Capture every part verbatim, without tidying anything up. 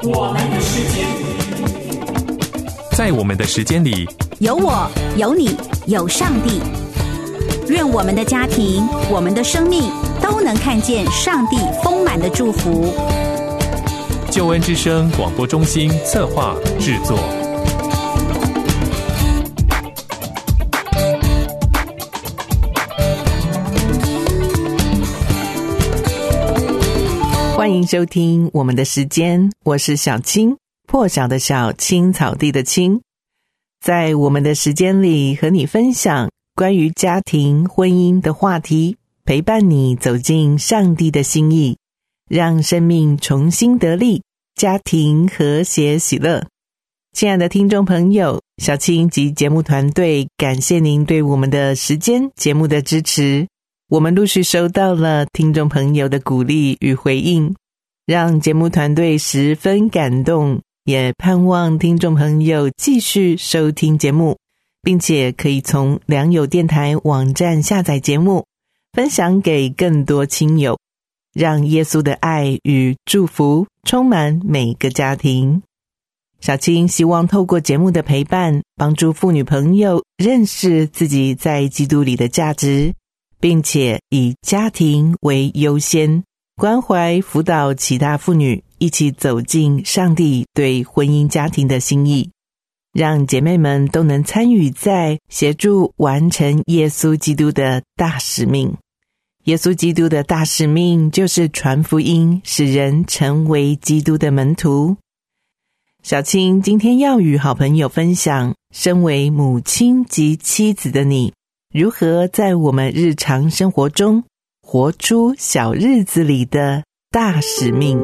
我们的时间， 在我们的时间里， 有我，有你，有上帝。愿我们的家庭，我们的生命都能看见上帝丰满的祝福。 救恩之声广播中心策划制作。 欢迎收听我们的时间，我是小青，破晓的小，青草地的青。在我们的时间里，和你分享关于家庭婚姻的话题，陪伴你走进上帝的心意，让生命重新得力，家庭和谐喜乐。亲爱的听众朋友，小青及节目团队感谢您对我们的时间节目的支持。我们陆续收到了听众朋友的鼓励与回应，让节目团队十分感动，也盼望听众朋友继续收听节目，并且可以从良友电台网站下载节目，分享给更多亲友，让耶稣的爱与祝福充满每个家庭。小青希望透过节目的陪伴，帮助妇女朋友认识自己在基督里的价值，并且以家庭为优先，关怀辅导其他妇女一起走进上帝对婚姻家庭的心意，让姐妹们都能参与在协助完成耶稣基督的大使命。耶稣基督的大使命就是传福音，使人成为基督的门徒。小青今天要与好朋友分享，身为母亲及妻子的你，如何在我们日常生活中活出小日子里的大使命。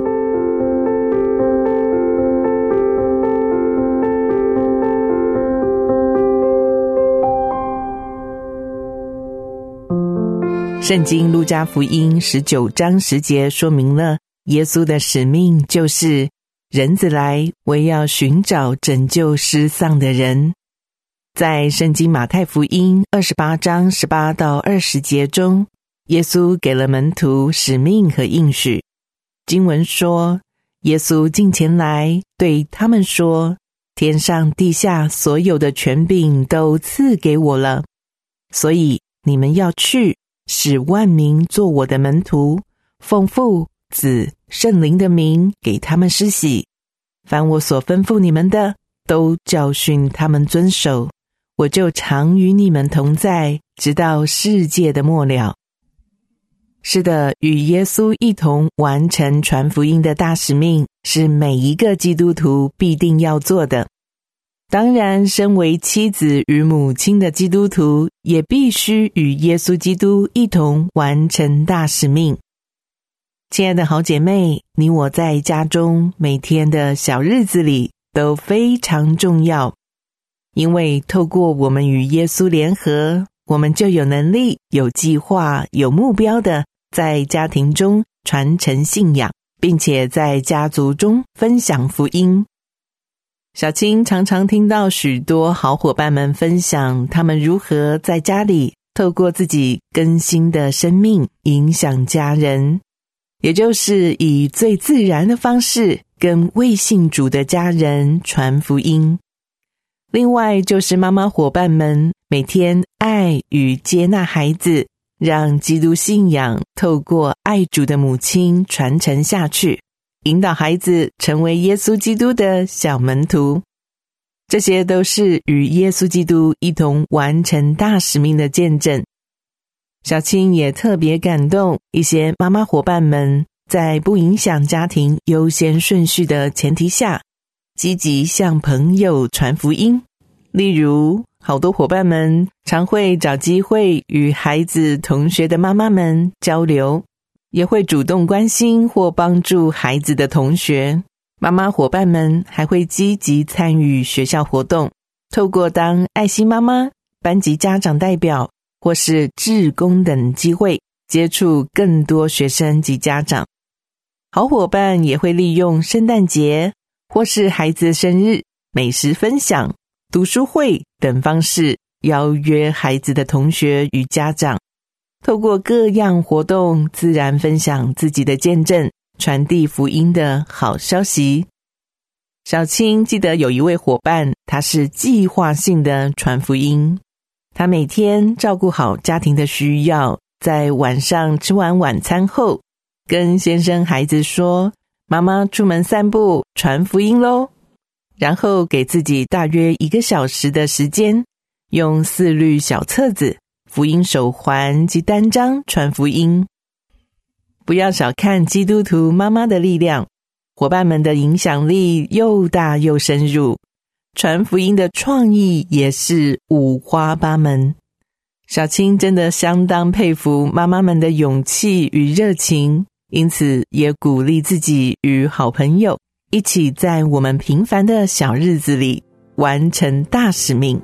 圣经路加福音十九章十节说明了耶稣的使命，就是人子来为要寻找拯救失丧的人。在圣经马太福音二十八章十八到二十节中，耶稣给了门徒使命和应许。经文说，耶稣近前来对他们说，天上地下所有的权柄都赐给我了，所以你们要去，使万民做我的门徒，奉父子圣灵的名给他们施洗，凡我所吩咐你们的，都教训他们遵守，我就常与你们同在，直到世界的末了。是的，与耶稣一同完成传福音的大使命，是每一个基督徒必定要做的。当然，身为妻子与母亲的基督徒，也必须与耶稣基督一同完成大使命。亲爱的好姐妹，你我在家中每天的小日子里都非常重要，因为透过我们与耶稣联合，我们就有能力、有计划、有目标的在家庭中传承信仰，并且在家族中分享福音。小青常常听到许多好伙伴们分享他们如何在家里透过自己更新的生命影响家人，也就是以最自然的方式跟未信主的家人传福音。另外就是妈妈伙伴们每天爱与接纳孩子，让基督信仰透过爱主的母亲传承下去，引导孩子成为耶稣基督的小门徒。这些都是与耶稣基督一同完成大使命的见证。小青也特别感动一些妈妈伙伴们，在不影响家庭优先顺序的前提下，积极向朋友传福音。例如，好多伙伴们常会找机会与孩子同学的妈妈们交流，也会主动关心或帮助孩子的同学。妈妈伙伴们还会积极参与学校活动，透过当爱心妈妈、班级家长代表或是志工等机会，接触更多学生及家长。好伙伴也会利用圣诞节或是孩子生日、美食分享、读书会等方式邀约孩子的同学与家长，透过各样活动自然分享自己的见证，传递福音的好消息。 小青记得有一位伙伴，他是计划性的传福音，他每天照顾好家庭的需要，在晚上吃完晚餐后，跟先生孩子说，妈妈出门散步传福音咯，然后给自己大约一个小时的时间，用四律小册子、福音手环及单张传福音。不要小看基督徒妈妈的力量，伙伴们的影响力又大又深入，传福音的创意也是五花八门。小青真的相当佩服妈妈们的勇气与热情，因此也鼓励自己与好朋友一起在我们平凡的小日子里完成大使命。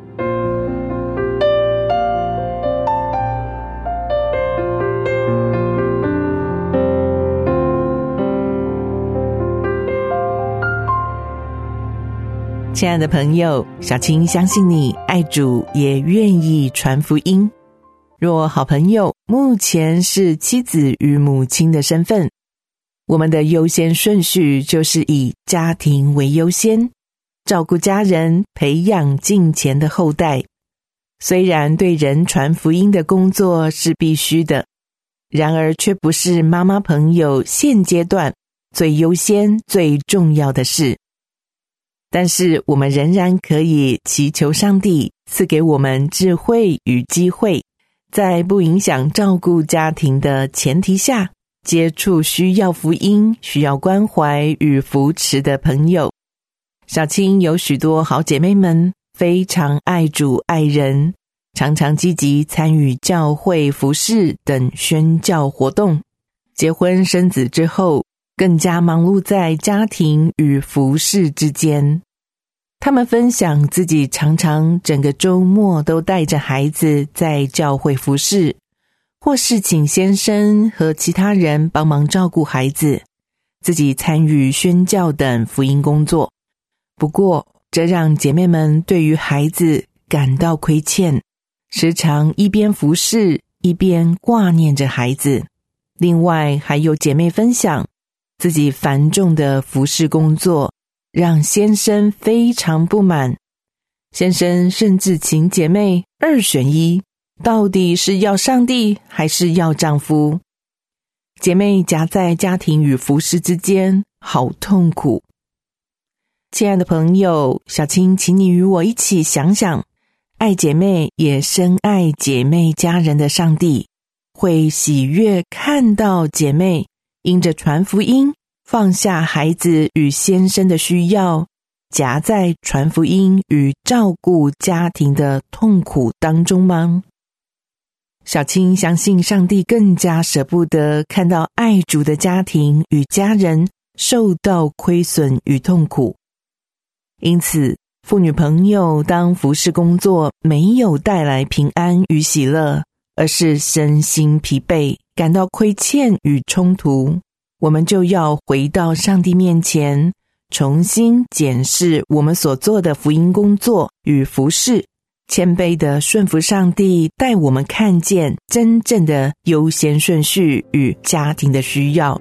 亲爱的朋友，小青相信你爱主，也愿意传福音。若好朋友目前是妻子与母亲的身份，我们的优先顺序就是以家庭为优先，照顾家人，培养敬虔的后代。虽然对人传福音的工作是必须的，然而却不是妈妈朋友现阶段最优先最重要的事。但是我们仍然可以祈求上帝赐给我们智慧与机会，在不影响照顾家庭的前提下，接触需要福音、需要关怀与扶持的朋友。小青有许多好姐妹们非常爱主爱人，常常积极参与教会服事等宣教活动。结婚生子之后，更加忙碌在家庭与服事之间。他们分享自己常常整个周末都带着孩子在教会服事，或是请先生和其他人帮忙照顾孩子，自己参与宣教等福音工作。不过，这让姐妹们对于孩子感到亏欠，时常一边服事，一边挂念着孩子。另外，还有姐妹分享自己繁重的服事工作让先生非常不满，先生甚至请姐妹二选一，到底是要上帝还是要丈夫？姐妹夹在家庭与服事之间，好痛苦。亲爱的朋友，小青请你与我一起想想，爱姐妹也深爱姐妹家人的上帝，会喜悦看到姐妹因着传福音放下孩子与先生的需要，夹在传福音与照顾家庭的痛苦当中吗？小青相信上帝更加舍不得看到爱主的家庭与家人受到亏损与痛苦。因此，妇女朋友当服事工作没有带来平安与喜乐，而是身心疲惫，感到亏欠与冲突，我们就要回到上帝面前，重新检视我们所做的福音工作与服事，谦卑地顺服上帝带我们看见真正的优先顺序与家庭的需要。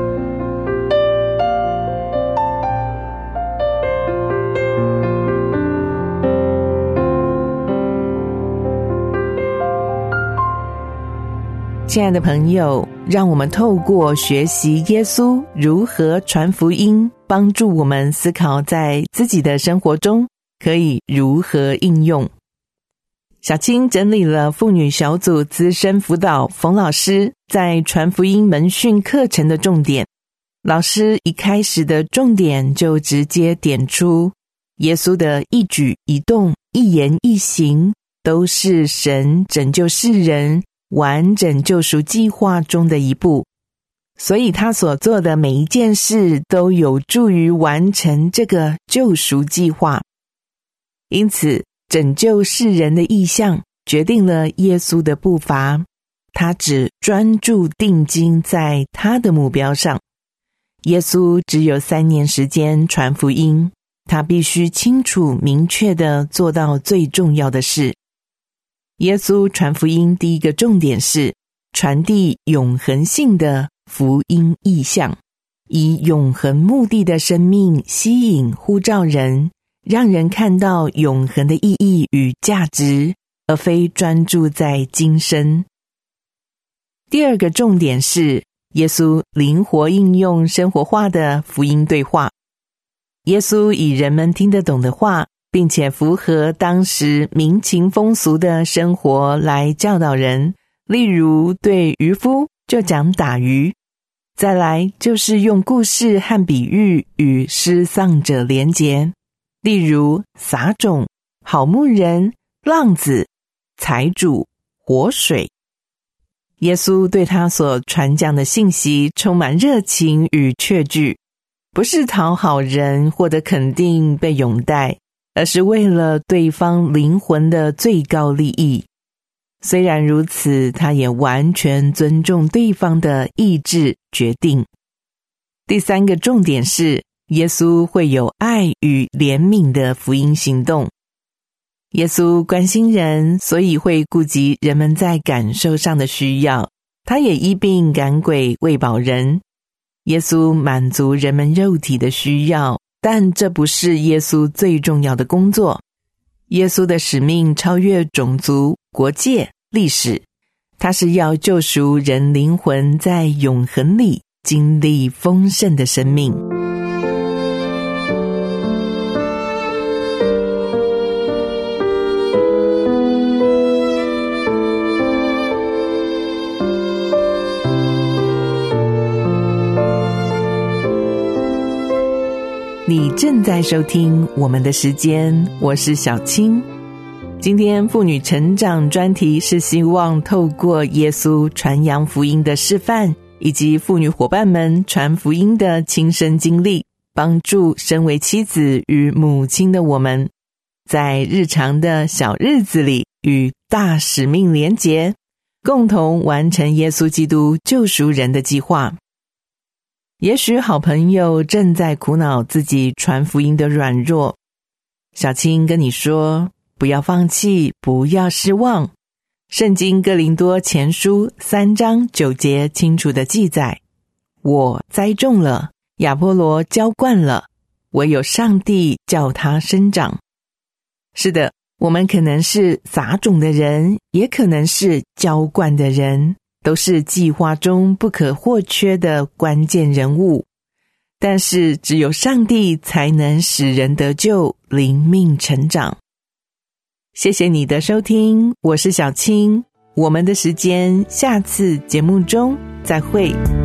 亲爱的朋友，让我们透过学习耶稣如何传福音，帮助我们思考在自己的生活中可以如何应用。小青整理了妇女小组资深辅导冯老师在传福音门训课程的重点。老师一开始的重点就直接点出，耶稣的一举一动、一言一行都是神拯救世人完整救赎计划中的一步，所以他所做的每一件事都有助于完成这个救赎计划。因此，拯救世人的意向决定了耶稣的步伐，他只专注定睛在他的目标上。耶稣只有三年时间传福音，他必须清楚明确地做到最重要的事。耶稣传福音第一个重点是传递永恒性的福音意象。 以永恒目的的生命吸引呼召人，让人看到永恒的意义与价值，而非专注在今生。第二个重点是耶稣灵活应用生活化的福音对话。耶稣以人们听得懂的话，并且符合当时民情风俗的生活来教导人，例如对渔夫就讲打鱼，再来就是用故事和比喻与失丧者连结，例如撒种、好牧人、浪子、财主、活水。耶稣对他所传讲的信息充满热情与确据，不是讨好人获得肯定被拥戴，而是为了对方灵魂的最高利益。虽然如此，他也完全尊重对方的意志决定。第三个重点是，耶稣会有爱与怜悯的福音行动。耶稣关心人，所以会顾及人们在感受上的需要，他也医病赶鬼喂饱人。耶稣满足人们肉体的需要，但这不是耶稣最重要的工作。耶稣的使命超越种族、国界、历史，他是要救赎人灵魂在永恒里经历丰盛的生命。你正在收听我们的时间，我是小青。今天妇女成长专题是希望透过耶稣传扬福音的示范，以及妇女伙伴们传福音的亲身经历，帮助身为妻子与母亲的我们，在日常的小日子里与大使命连结，共同完成耶稣基督救赎人的计划。也许好朋友正在苦恼自己传福音的软弱，小青跟你说，不要放弃，不要失望。圣经哥林多前书三章九节清楚地记载，我栽种了，亚波罗浇灌了，唯有上帝叫它生长。是的，我们可能是撒种的人，也可能是浇灌的人，都是计划中不可或缺的关键人物。但是只有上帝才能使人得救，灵命成长。谢谢你的收听，我是小青，我们的时间下次节目中再会。